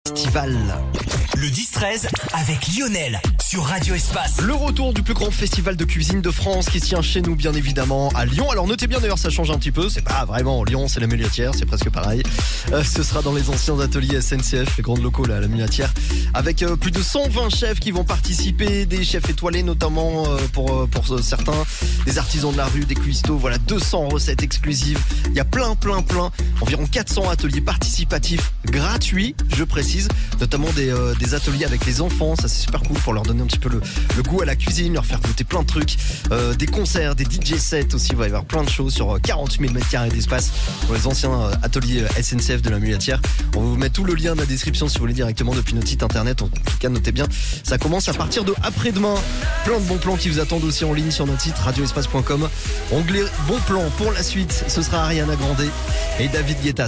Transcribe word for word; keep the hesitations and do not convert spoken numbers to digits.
Festival. Le dix treize avec Lionel sur Radio Espace. Le retour du plus grand festival de cuisine de France qui se tient chez nous bien évidemment à Lyon. Alors notez bien d'ailleurs, ça change un petit peu, c'est pas vraiment Lyon, c'est la Mulatière, c'est presque pareil. Euh, ce sera dans les anciens ateliers S N C F, les grands locaux là à la Mulatière, avec euh, plus de cent vingt chefs qui vont participer, des chefs étoilés notamment euh, pour euh, pour euh, certains, des artisans de la rue, des cuistots, voilà deux cents recettes exclusives. Il y a plein plein plein, environ quatre cents ateliers participatifs gratuits, je précise, notamment des euh, des ateliers avec les enfants, ça c'est super cool pour leur donner un petit peu le, le goût à la cuisine, leur faire goûter plein de trucs, euh, des concerts, des D J sets aussi, il va y avoir plein de choses sur quarante mille mètres carrés d'espace pour les anciens euh, ateliers S N C F de la Mulatière. On va vous mettre tout le lien dans la description si vous voulez directement depuis notre site internet. En tout cas, notez bien, ça commence à partir de après-demain. Plein de bons plans qui vous attendent aussi en ligne sur notre site radio espace point com. Onglet bons plans pour la suite, ce sera Ariana Grande et David Guetta.